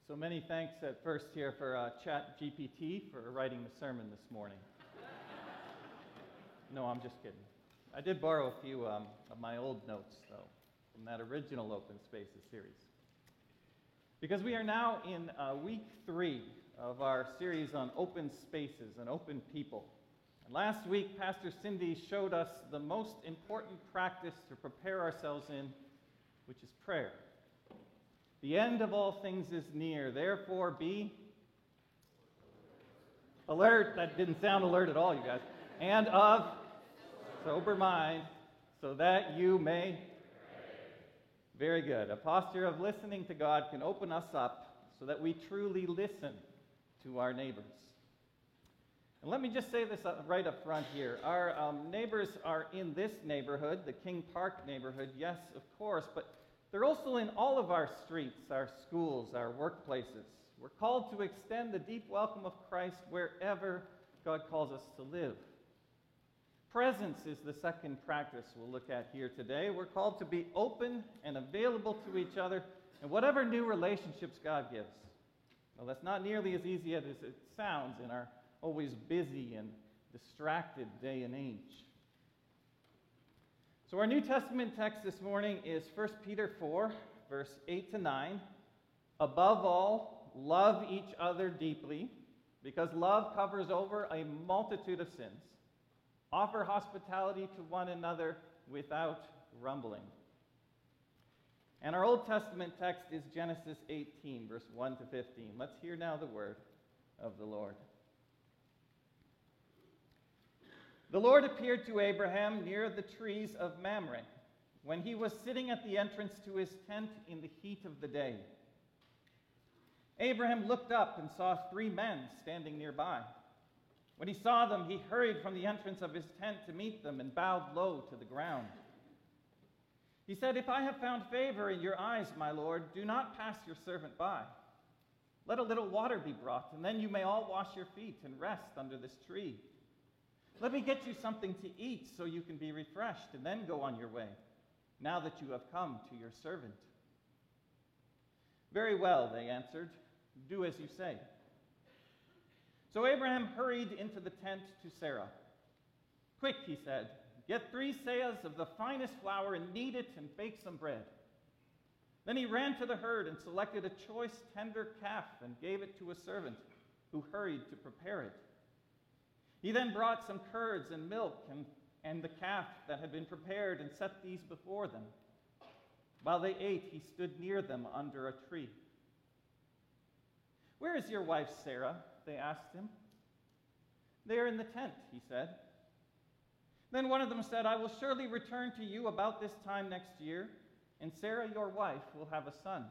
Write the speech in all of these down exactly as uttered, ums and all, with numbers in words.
So many thanks at first here for uh, Chat G P T for writing the sermon this morning. No, I'm just kidding. I did borrow a few um, of my old notes, though, from that original Open Spaces series. Because we are now in uh, week three of our series on open spaces and open people. And last week, Pastor Cindy showed us the most important practice to prepare ourselves in, which is prayer. The end of all things is near, therefore be alert. That didn't sound alert at all, you guys. And of sober mind, so that you may. Very good. A posture of listening to God can open us up so that we truly listen to our neighbors. And let me just say this right up front here. Our um, neighbors are in this neighborhood, the King Park neighborhood, yes, of course, but they're also in all of our streets, our schools, our workplaces. We're called to extend the deep welcome of Christ wherever God calls us to live. Presence is the second practice we'll look at here today. We're called to be open and available to each other in whatever new relationships God gives. Well, that's not nearly as easy as it sounds in our always busy and distracted day and age. So our New Testament text this morning is First Peter four, verse eight to nine. Above all, love each other deeply, because love covers over a multitude of sins. Offer hospitality to one another without grumbling. And our Old Testament text is Genesis eighteen, verse one to fifteen. Let's hear now the word of the Lord. The Lord appeared to Abraham near the trees of Mamre, when he was sitting at the entrance to his tent in the heat of the day. Abraham looked up and saw three men standing nearby. When he saw them, he hurried from the entrance of his tent to meet them and bowed low to the ground. He said, "If I have found favor in your eyes, my Lord, do not pass your servant by. Let a little water be brought, and then you may all wash your feet and rest under this tree. Let me get you something to eat so you can be refreshed, and then go on your way, now that you have come to your servant." "Very well," they answered. "Do as you say." So Abraham hurried into the tent to Sarah. "Quick," he said, "get three seahs of the finest flour and knead it and bake some bread." Then he ran to the herd and selected a choice tender calf and gave it to a servant who hurried to prepare it. He then brought some curds and milk and, and the calf that had been prepared and set these before them. While they ate, he stood near them under a tree. "Where is your wife Sarah?" they asked him. "They are in the tent," he said. Then one of them said, "I will surely return to you about this time next year, and Sarah, your wife, will have a son."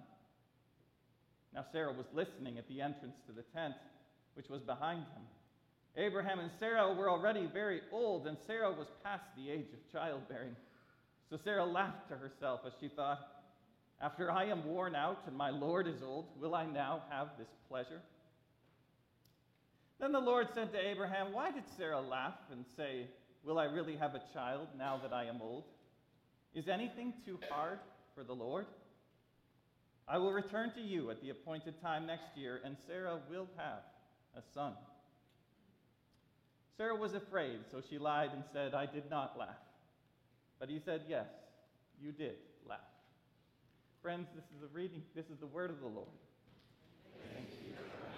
Now Sarah was listening at the entrance to the tent, which was behind him. Abraham and Sarah were already very old, and Sarah was past the age of childbearing. So Sarah laughed to herself as she thought, "After I am worn out and my Lord is old, will I now have this pleasure?" Then the Lord said to Abraham, "Why did Sarah laugh and say, 'Will I really have a child now that I am old?' Is anything too hard for the Lord? I will return to you at the appointed time next year, and Sarah will have a son." Sarah was afraid, so she lied and said, "I did not laugh." But he said, "Yes, you did laugh." Friends, this is the reading, this is the word of the Lord. Thank you.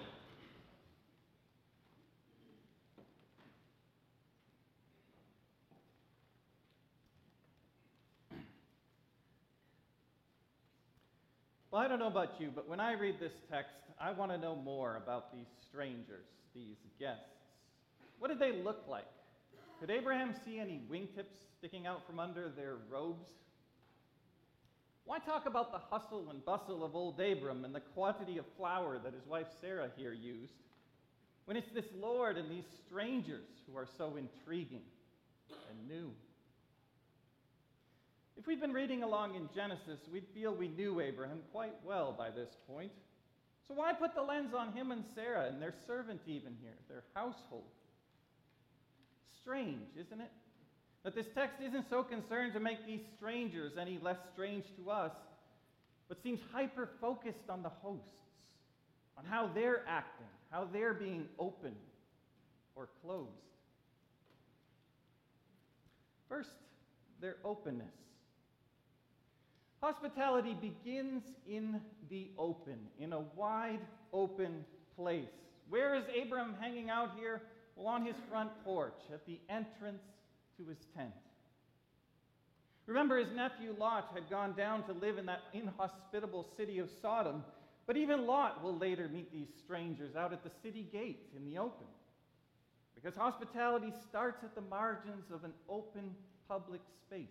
Well, I don't know about you, but when I read this text, I want to know more about these strangers, these guests. What did they look like? Could Abraham see any wingtips sticking out from under their robes? Why talk about the hustle and bustle of old Abram and the quantity of flour that his wife Sarah here used, when it's this Lord and these strangers who are so intriguing and new? If we'd been reading along in Genesis, we'd feel we knew Abraham quite well by this point. So why put the lens on him and Sarah and their servant even here, their household? Strange, isn't it? That this text isn't so concerned to make these strangers any less strange to us, but seems hyper-focused on the hosts. on how they're acting, how they're being open or closed. First, their openness. Hospitality begins in the open, in a wide open place. Where is Abram hanging out here? Well, on his front porch, at the entrance to his tent. Remember, his nephew Lot had gone down to live in that inhospitable city of Sodom, but even Lot will later meet these strangers out at the city gate in the open. Because hospitality starts at the margins of an open public space.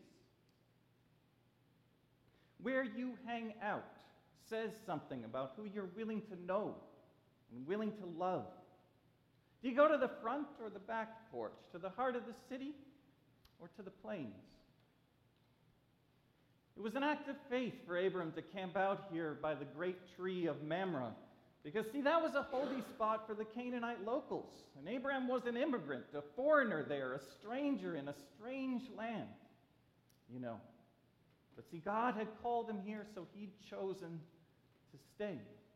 Where you hang out says something about who you're willing to know and willing to love. Do you go to the front or the back porch, to the heart of the city or to the plains? It was an act of faith for Abram to camp out here by the great tree of Mamre, because, see, that was a holy spot for the Canaanite locals. And Abraham was an immigrant, a foreigner there, a stranger in a strange land, you know. But see, God had called him here, so he'd chosen to stay.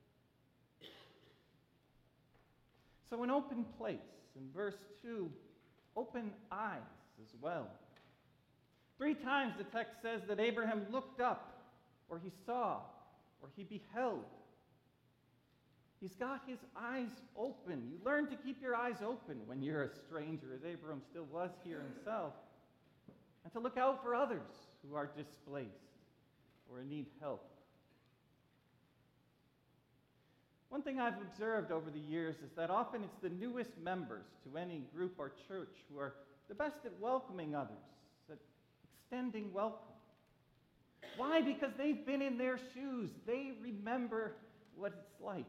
So an open place, in verse two, open eyes as well. Three times the text says that Abraham looked up, or he saw, or he beheld. He's got his eyes open. You learn to keep your eyes open when you're a stranger, as Abraham still was here himself, and to look out for others who are displaced or need help. One thing I've observed over the years is that often it's the newest members to any group or church who are the best at welcoming others, at extending welcome. Why? Because they've been in their shoes. They remember what it's like.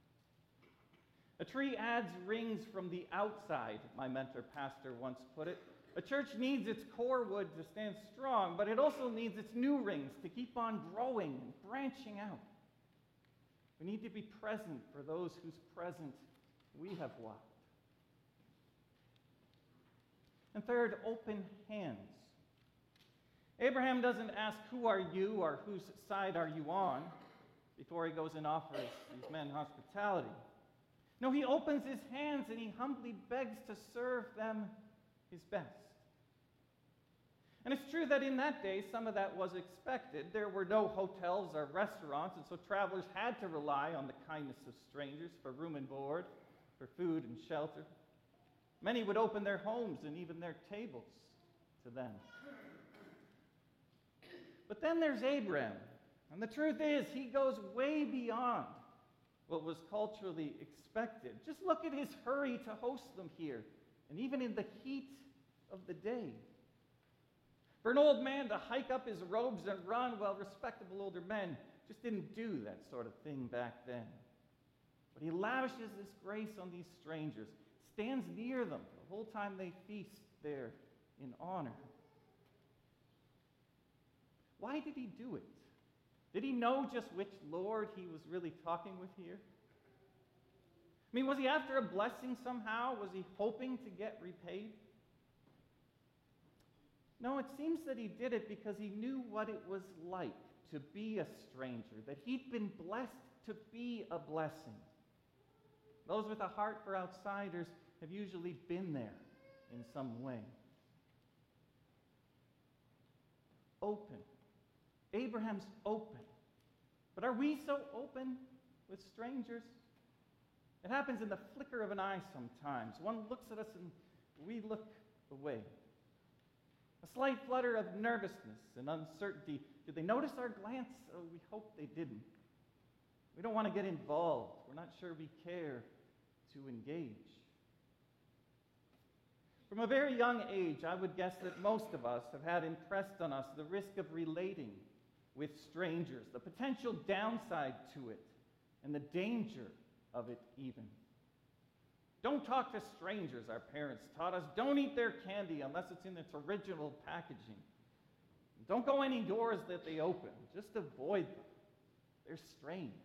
A tree adds rings from the outside, my mentor pastor once put it. A church needs its core wood to stand strong, but it also needs its new rings to keep on growing and branching out. We need to be present for those whose present we have walked. And third, open hands. Abraham doesn't ask, who are you or whose side are you on, before he goes and offers these men hospitality. No, he opens his hands and he humbly begs to serve them his best. And it's true that in that day, some of that was expected. There were no hotels or restaurants, and so travelers had to rely on the kindness of strangers for room and board, for food and shelter. Many would open their homes and even their tables to them. But then there's Abraham, and the truth is, he goes way beyond what was culturally expected. Just look at his hurry to host them here, and even in the heat of the day. For an old man to hike up his robes and run, well, respectable older men just didn't do that sort of thing back then. But he lavishes this grace on these strangers, stands near them the whole time they feast there in honor. Why did he do it? Did he know just which Lord he was really talking with here? I mean, was he after a blessing somehow? Was he hoping to get repaid? No, it seems that he did it because he knew what it was like to be a stranger, that he'd been blessed to be a blessing. Those with a heart for outsiders have usually been there in some way. Open. Abraham's open. But are we so open with strangers? It happens in the flicker of an eye sometimes. One looks at us and we look away. A slight flutter of nervousness and uncertainty. Did they notice our glance? Oh, we hope they didn't. We don't want to get involved. We're not sure we care to engage. From a very young age, I would guess that most of us have had impressed on us the risk of relating with strangers, the potential downside to it, and the danger of it even. Don't talk to strangers, our parents taught us. Don't eat their candy unless it's in its original packaging. Don't go any doors that they open. Just avoid them. They're strange.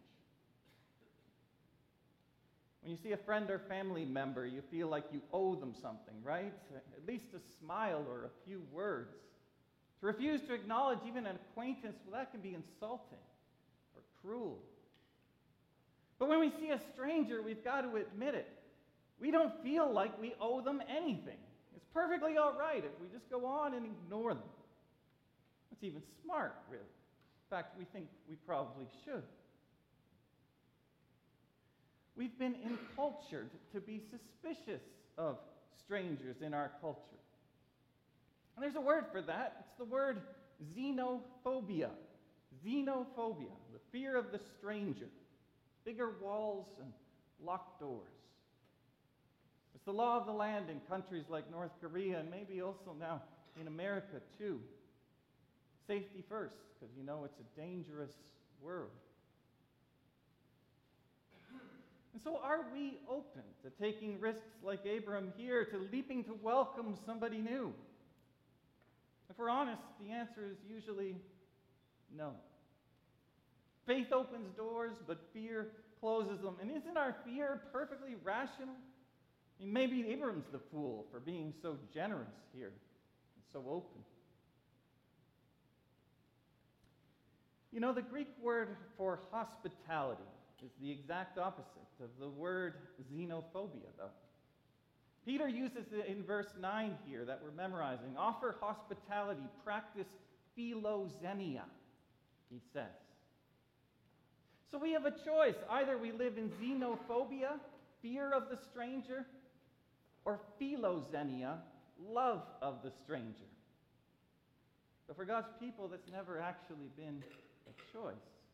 When you see a friend or family member, you feel like you owe them something, right? At least a smile or a few words. To refuse to acknowledge even an acquaintance, well, that can be insulting or cruel. But when we see a stranger, we've got to admit it. We don't feel like we owe them anything. It's perfectly all right if we just go on and ignore them. It's even smart, really. In fact, we think we probably should. We've been encultured to be suspicious of strangers in our culture. And there's a word for that. It's the word xenophobia. Xenophobia, the fear of the stranger. Bigger walls and locked doors. It's the law of the land in countries like North Korea and maybe also now in America too. Safety first, because you know it's a dangerous world. And so are we open to taking risks like Abram here, to leaping to welcome somebody new? If we're honest, the answer is usually no. Faith opens doors, but fear closes them. And isn't our fear perfectly rational? I mean, maybe Abram's the fool for being so generous here and so open. You know, the Greek word for hospitality is the exact opposite of the word xenophobia, though. Peter uses it in verse nine here that we're memorizing. Offer hospitality, practice philoxenia, he says. So we have a choice. Either we live in xenophobia, fear of the stranger, or philoxenia, love of the stranger. But for God's people, that's never actually been a choice.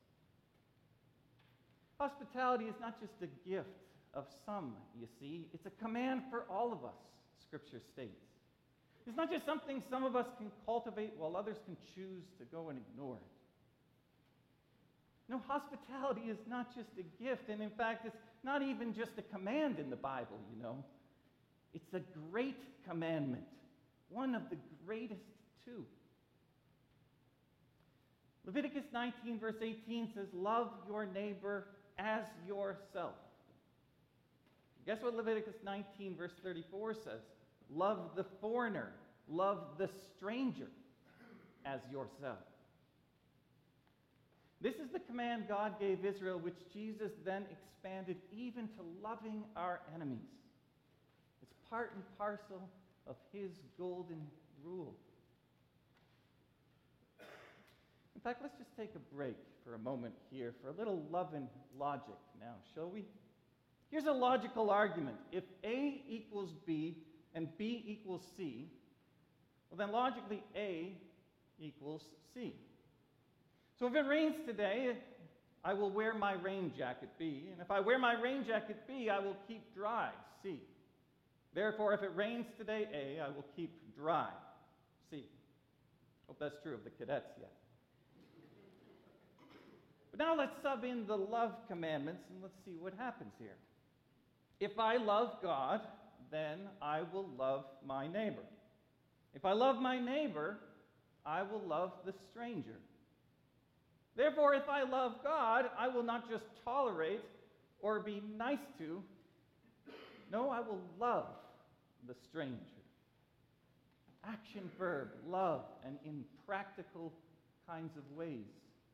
Hospitality is not just a gift of some, you see. It's a command for all of us, Scripture states. It's not just something some of us can cultivate while others can choose to go and ignore it. No, hospitality is not just a gift, and in fact, it's not even just a command in the Bible, you know. It's a great commandment, one of the greatest too. Leviticus nineteen, verse eighteen says, love your neighbor as yourself. Guess what Leviticus nineteen, verse thirty-four says? Love the foreigner, love the stranger as yourself. This is the command God gave Israel, which Jesus then expanded even to loving our enemies. It's part and parcel of his golden rule. In fact, let's just take a break for a moment here for a little love and logic now, shall we? Here's a logical argument. If A equals B and B equals C, well then logically A equals C. So if it rains today, I will wear my rain jacket, B. And if I wear my rain jacket, B, I will keep dry, C. Therefore, if it rains today, A, I will keep dry, C. Hope that's true of the cadets yet. But now let's sub in the love commandments and let's see what happens here. If I love God, then I will love my neighbor. If I love my neighbor, I will love the stranger. Therefore, if I love God, I will not just tolerate or be nice to. No, I will love the stranger. Action verb, love, and in practical kinds of ways.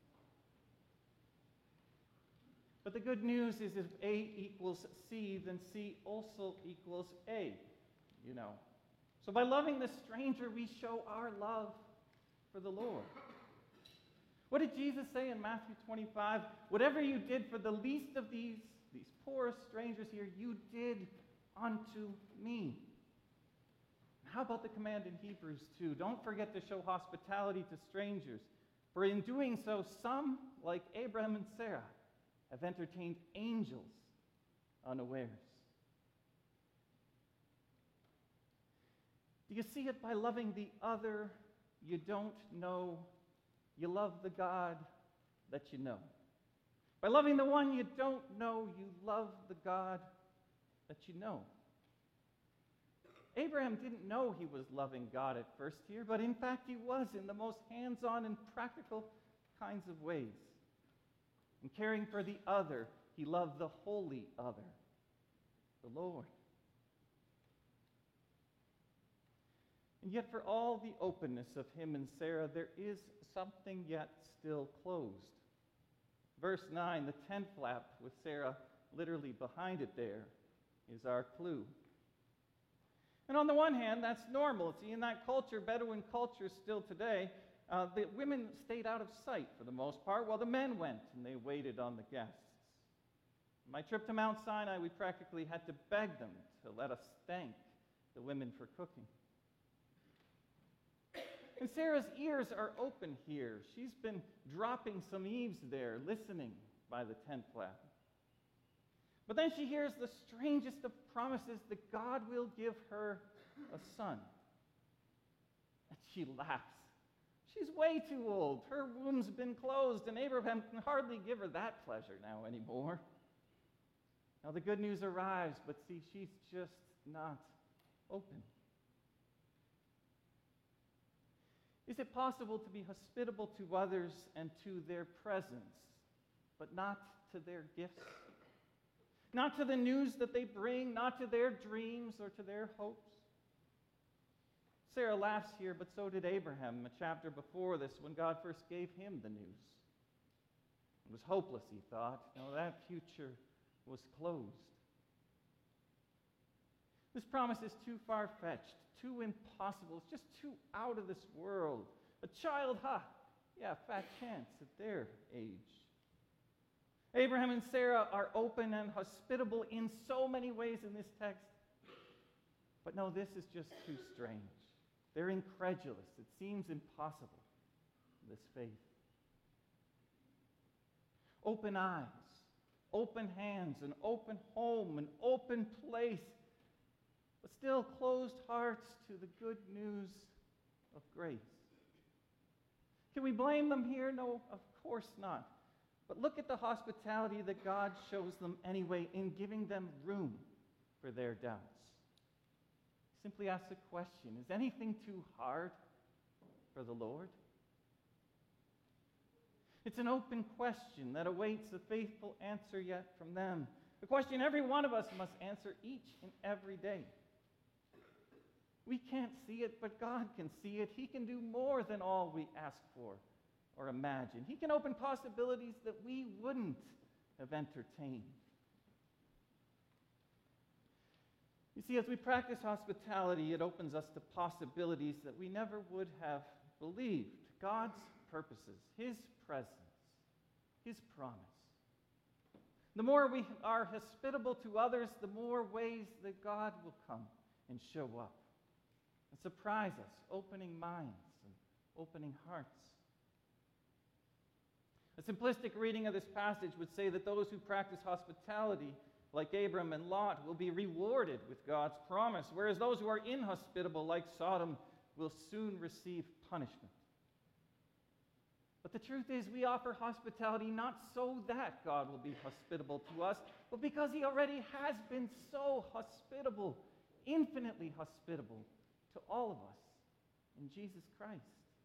But the good news is if A equals C, then C also equals A, you know. So by loving the stranger, we show our love for the Lord. What did Jesus say in Matthew twenty-five? Whatever you did for the least of these, these poor strangers here, you did unto me. How about the command in Hebrews two? Don't forget to show hospitality to strangers. For in doing so, some, like Abraham and Sarah, have entertained angels unawares. Do you see it? By loving the other you don't know, you love the God that you know. By loving the one you don't know, you love the God that you know. Abraham didn't know he was loving God at first here, but in fact he was in the most hands-on and practical kinds of ways. In caring for the other, he loved the holy other, the Lord. And yet for all the openness of him and Sarah, there is something yet still closed. Verse nine, the tent flap with Sarah literally behind it there is our clue. And on the one hand, that's normal. See, in that culture, Bedouin culture still today, uh, the women stayed out of sight for the most part, while the men went and they waited on the guests. My trip to Mount Sinai, we practically had to beg them to let us thank the women for cooking. And Sarah's ears are open here. She's been dropping some eaves there, listening by the tent flap. But then she hears the strangest of promises that God will give her a son. And she laughs. She's way too old. Her womb's been closed, and Abraham can hardly give her that pleasure now anymore. Now the good news arrives, but see, she's just not open. Is it possible to be hospitable to others and to their presence, but not to their gifts? Not to the news that they bring, not to their dreams or to their hopes? Sarah laughs here, but so did Abraham a chapter before this when God first gave him the news. It was hopeless, he thought. No, that future was closed. This promise is too far-fetched, too impossible. It's just too out of this world. A child, ha, yeah, fat chance at their age. Abraham and Sarah are open and hospitable in so many ways in this text. But no, this is just too strange. They're incredulous. It seems impossible, this faith. Open eyes, open hands, an open home, an open place, but still closed hearts to the good news of grace. Can we blame them here? No, of course not. But look at the hospitality that God shows them anyway in giving them room for their doubts. Simply ask the question, is anything too hard for the Lord? It's an open question that awaits a faithful answer yet from them. A question every one of us must answer each and every day. We can't see it, but God can see it. He can do more than all we ask for or imagine. He can open possibilities that we wouldn't have entertained. You see, as we practice hospitality, it opens us to possibilities that we never would have believed. God's purposes, His presence, His promise. The more we are hospitable to others, the more ways that God will come and show up and surprise us, opening minds and opening hearts. A simplistic reading of this passage would say that those who practice hospitality, like Abram and Lot, will be rewarded with God's promise, whereas those who are inhospitable, like Sodom, will soon receive punishment. But the truth is, we offer hospitality not so that God will be hospitable to us, but because He already has been so hospitable, infinitely hospitable to all of us in Jesus Christ.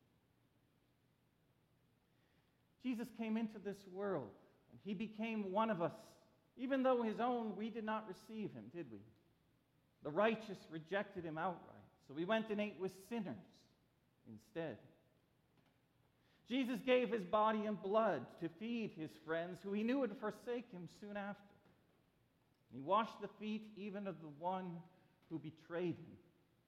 Jesus came into this world, and He became one of us. Even though His own, we did not receive Him, did we? The righteous rejected Him outright, so we went and ate with sinners instead. Jesus gave His body and blood to feed His friends who He knew would forsake Him soon after. He washed the feet even of the one who betrayed Him.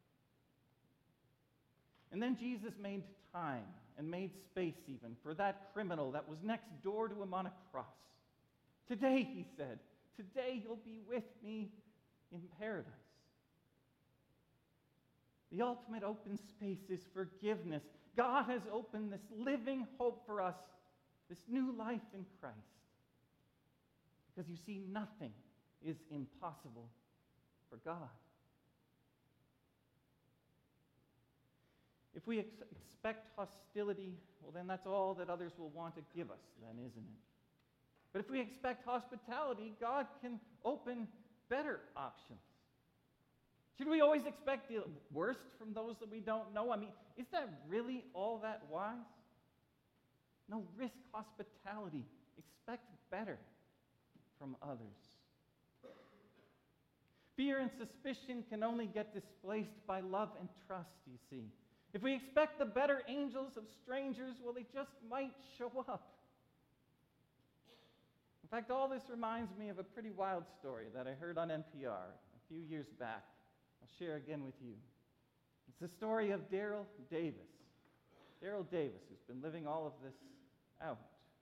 And then Jesus made time and made space even for that criminal that was next door to Him on a cross. Today, He said, today you'll be with me in paradise. The ultimate open space is forgiveness. God has opened this living hope for us, this new life in Christ. Because you see, nothing is impossible for God. If we ex- expect hostility, well, then that's all that others will want to give us, then, isn't it? But if we expect hospitality, God can open better options. Should we always expect the worst from those that we don't know? I mean, is that really all that wise? No, risk hospitality. Expect better from others. Fear and suspicion can only get displaced by love and trust, you see. If we expect the better angels of strangers, well, they just might show up. In fact, all this reminds me of a pretty wild story that I heard on N P R a few years back. I'll share again with you. It's the story of Daryl Davis. Daryl Davis, who's been living all of this out.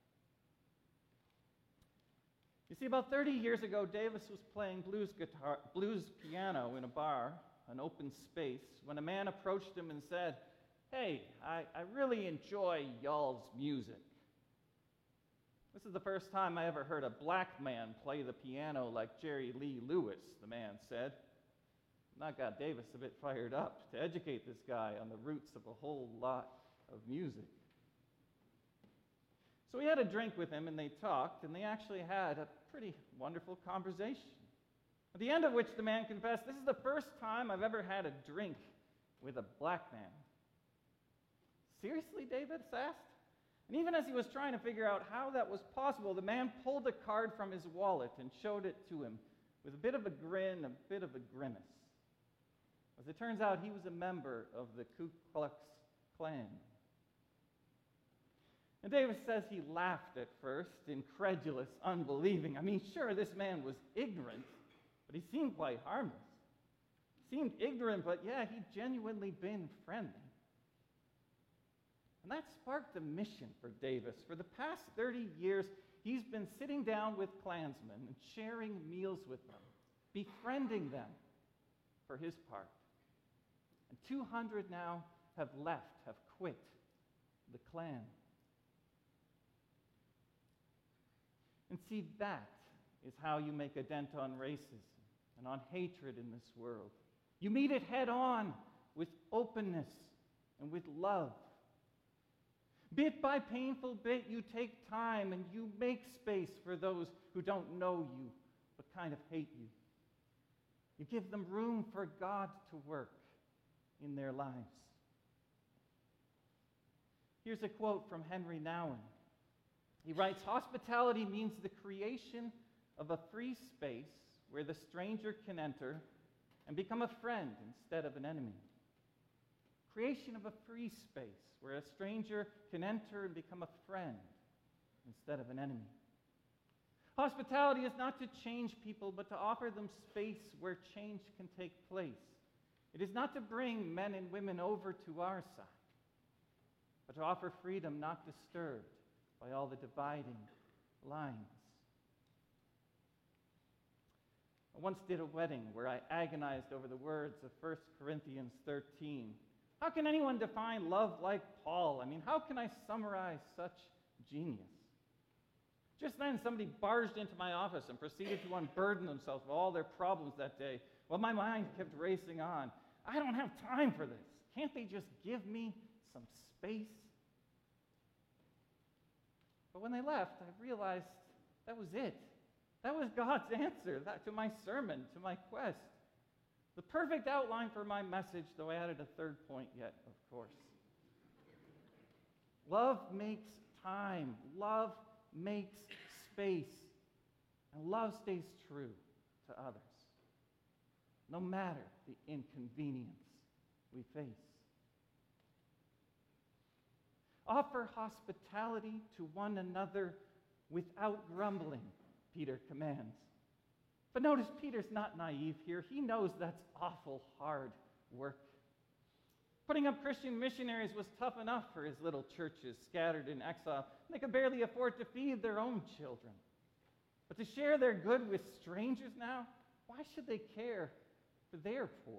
You see, about thirty years ago, Davis was playing blues guitar, blues piano in a bar, an open space, when a man approached him and said, "Hey, I, I really enjoy y'all's music." This is the first time I ever heard a black man play the piano like Jerry Lee Lewis, the man said. That got Davis a bit fired up to educate this guy on the roots of a whole lot of music. So he had a drink with him, and they talked, and they actually had a pretty wonderful conversation. At the end of which the man confessed, "This is the first time I've ever had a drink with a black man." "Seriously?" Davis asked. And even as he was trying to figure out how that was possible, the man pulled a card from his wallet and showed it to him with a bit of a grin, a bit of a grimace. As it turns out, he was a member of the Ku Klux Klan. And Davis says he laughed at first, incredulous, unbelieving. I mean, sure, this man was ignorant, but he seemed quite harmless. He seemed ignorant, but yeah, he'd genuinely been friendly. And that sparked a mission for Davis. For the past thirty years, he's been sitting down with Klansmen and sharing meals with them, befriending them for his part. And two hundred now have left, have quit the Klan. And see, that is how you make a dent on racism and on hatred in this world. You meet it head on with openness and with love. Bit by painful bit, you take time and you make space for those who don't know you but kind of hate you. You give them room for God to work in their lives. Here's a quote from Henry Nouwen. He writes, "Hospitality means the creation of a free space where the stranger can enter and become a friend instead of an enemy." Creation of a free space where a stranger can enter and become a friend instead of an enemy. Hospitality is not to change people, but to offer them space where change can take place. It is not to bring men and women over to our side, but to offer freedom not disturbed by all the dividing lines. I once did a wedding where I agonized over the words of First Corinthians thirteen. How can anyone define love like Paul? I mean, how can I summarize such genius? Just then, somebody barged into my office and proceeded to unburden themselves of all their problems that day, while my mind kept racing on. I don't have time for this. Can't they just give me some space? But when they left, I realized that was it. That was God's answer that, to my sermon, to my quest. The perfect outline for my message, though I added a third point yet, of course. Love makes time. Love makes space. And love stays true to others, no matter the inconvenience we face. Offer hospitality to one another without grumbling, Peter commands. But notice Peter's not naive here. He knows that's awful hard work. Putting up Christian missionaries was tough enough for his little churches scattered in exile. They could barely afford to feed their own children. But to share their good with strangers now, why should they care for their poor?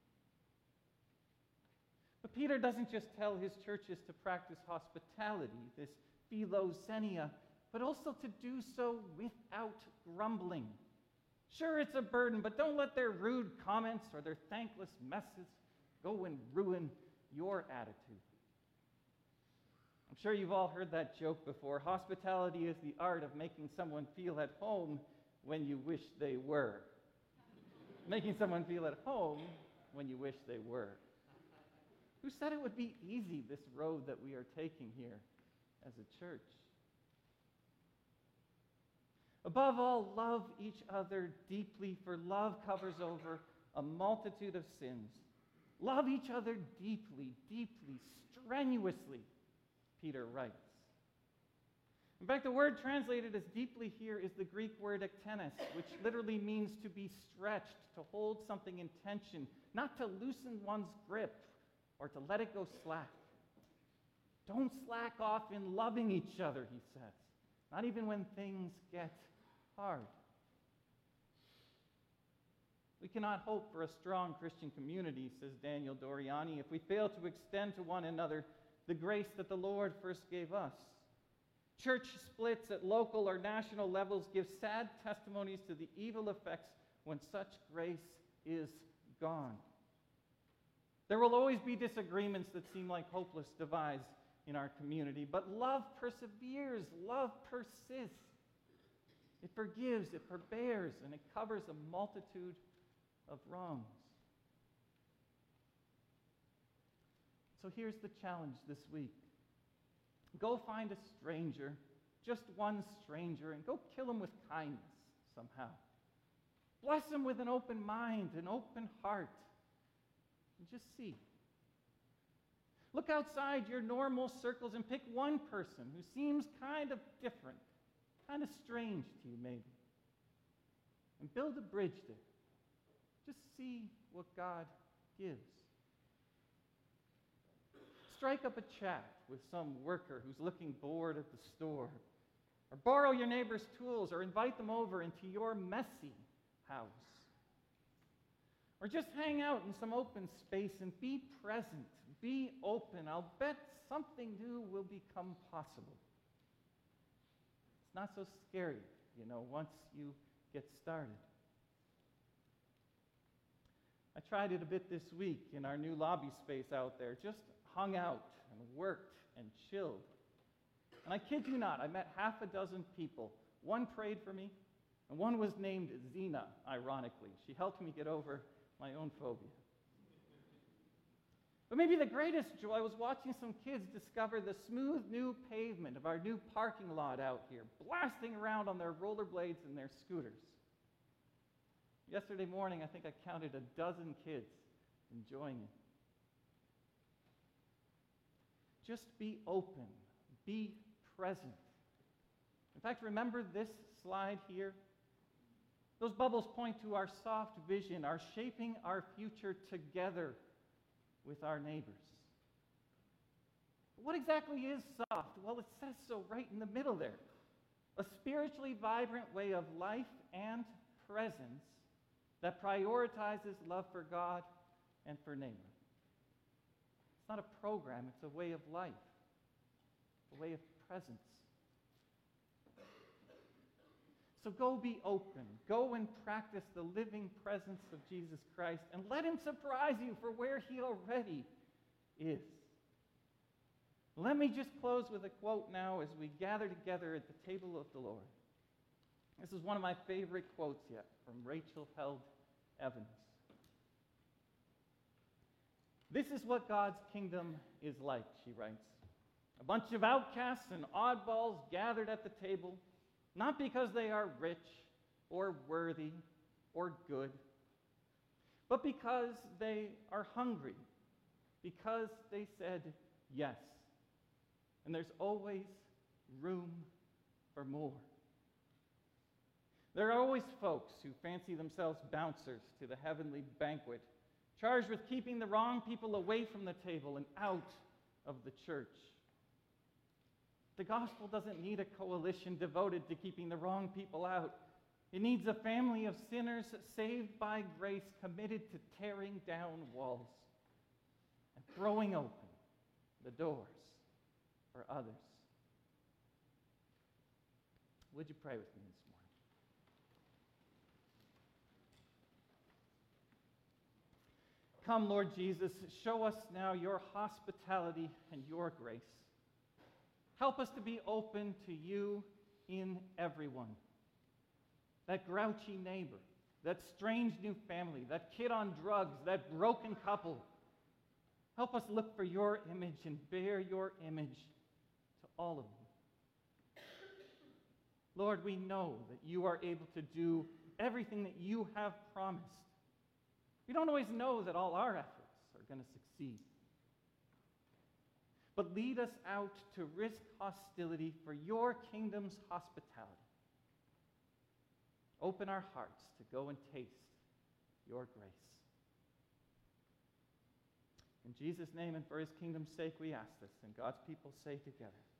But Peter doesn't just tell his churches to practice hospitality, this philoxenia, but also to do so without grumbling. Sure, it's a burden, but don't let their rude comments or their thankless messes go and ruin your attitude. I'm sure you've all heard that joke before. Hospitality is the art of making someone feel at home when you wish they were. Making someone feel at home when you wish they were. Who said it would be easy, this road that we are taking here as a church? Above all, love each other deeply, for love covers over a multitude of sins. Love each other deeply, deeply, strenuously, Peter writes. In fact, the word translated as deeply here is the Greek word ektenes, which literally means to be stretched, to hold something in tension, not to loosen one's grip or to let it go slack. Don't slack off in loving each other, he says, not even when things get hard. We cannot hope for a strong Christian community, says Daniel Doriani, if we fail to extend to one another the grace that the Lord first gave us. Church splits at local or national levels give sad testimonies to the evil effects when such grace is gone. There will always be disagreements that seem like hopeless divides in our community, but love perseveres, love persists. It forgives, it forbears, and it covers a multitude of wrongs. So here's the challenge this week. Go find a stranger, just one stranger, and go kill him with kindness somehow. Bless him with an open mind, an open heart, and just see. Look outside your normal circles and pick one person who seems kind of different, kind of strange to you maybe, and build a bridge there. Just see what God gives. Strike up a chat with some worker who's looking bored at the store, or borrow your neighbor's tools, or invite them over into your messy house. Or just hang out in some open space and be present, be open. I'll bet something new will become possible. It's not so scary, you know, once you get started. I tried it a bit this week in our new lobby space out there, just hung out and worked and chilled. And I kid you not, I met half a dozen people. One prayed for me, and one was named Zena, ironically. She helped me get over my own phobia. But maybe the greatest joy was watching some kids discover the smooth new pavement of our new parking lot out here, blasting around on their rollerblades and their scooters. Yesterday morning, I think I counted a dozen kids enjoying it. Just be open, be present. In fact, remember this slide here? Those bubbles point to our soft vision, our shaping our future together with our neighbors. What exactly is soft? Well, it says so right in the middle there. A spiritually vibrant way of life and presence that prioritizes love for God and for neighbor. It's not a program, it's a way of life, a way of presence. So go be open. Go and practice the living presence of Jesus Christ and let him surprise you for where he already is. Let me just close with a quote now as we gather together at the table of the Lord. This is one of my favorite quotes yet from Rachel Held Evans. This is what God's kingdom is like, she writes. A bunch of outcasts and oddballs gathered at the table, not because they are rich or worthy or good, but because they are hungry, because they said yes. And there's always room for more. There are always folks who fancy themselves bouncers to the heavenly banquet, charged with keeping the wrong people away from the table and out of the church. The gospel doesn't need a coalition devoted to keeping the wrong people out. It needs a family of sinners saved by grace, committed to tearing down walls and throwing open the doors for others. Would you pray with me this morning? Come, Lord Jesus, show us now your hospitality and your grace. Help us to be open to you in everyone. That grouchy neighbor, that strange new family, that kid on drugs, that broken couple. Help us look for your image and bear your image to all of them. Lord, we know that you are able to do everything that you have promised. We don't always know that all our efforts are going to succeed. but lead us out to risk hostility for your kingdom's hospitality. Open our hearts to go and taste your grace. In Jesus' name and for his kingdom's sake, we ask this, and God's people say together,